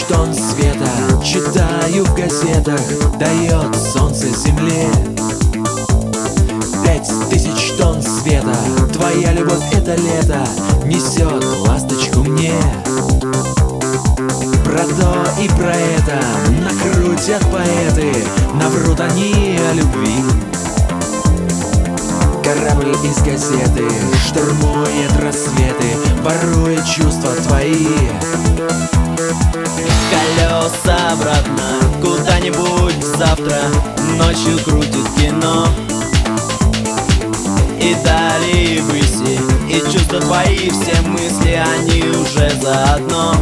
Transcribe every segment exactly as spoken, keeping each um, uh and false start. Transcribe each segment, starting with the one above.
тысяч тонн света читаю в газетах, дает солнце земле. Пять тысяч тонн света, твоя любовь это лето несет ласточку мне. Про то и про это накрутят поэты, наврут они о любви. Корабль из газеты штурмует рассветы, ворует чувства твои. Колеса обратно куда-нибудь завтра, ночью крутит кино. И далее выси, и чувства твои, все мысли, они уже заодно.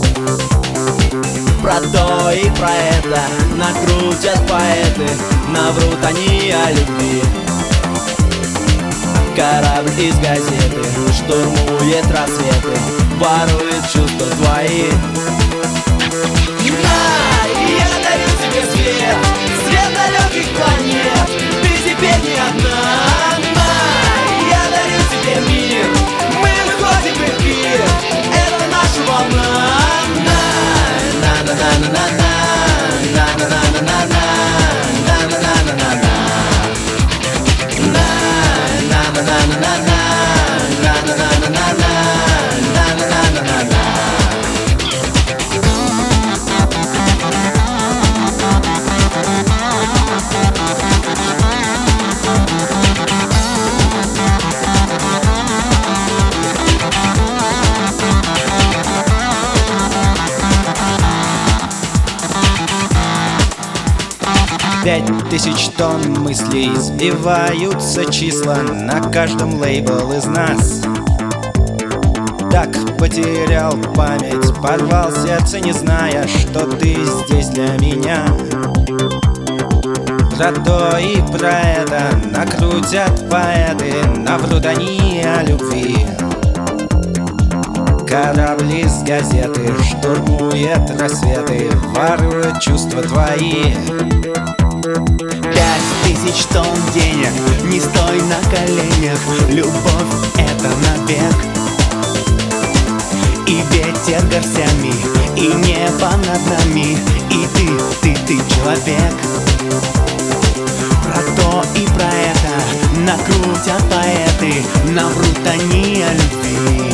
Про то и про это накрутят поэты, наврут они о любви. Корабль из газеты штурмует рассветы, ворует чувства твои. На, я дарю тебе свет, свет далеких планет. Ты теперь не одна. На, я дарю тебе мир, мы выходим в эфир, это наша волна. На, на, на, на, на, на, на, на, на, на, на. Пять тысяч тонн мыслей, сбиваются числа на каждом лейбл из нас. Так потерял память, порвал сердце, не зная, что ты здесь для меня. Про то и про это накрутят поэты, наврут они о любви. Корабль из газеты штурмует рассветы, ворует чувства твои. Пять тысяч тонн денег, не стой на коленях, любовь это навек. И ветер горстями, и небо над нами, и ты, ты, ты человек. Про то и про это накрутят поэты, наврут они о любви.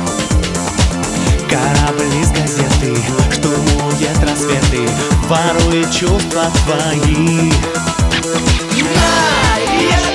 Корабль из газеты штурмует рассветы, ворует чувства твои. На, я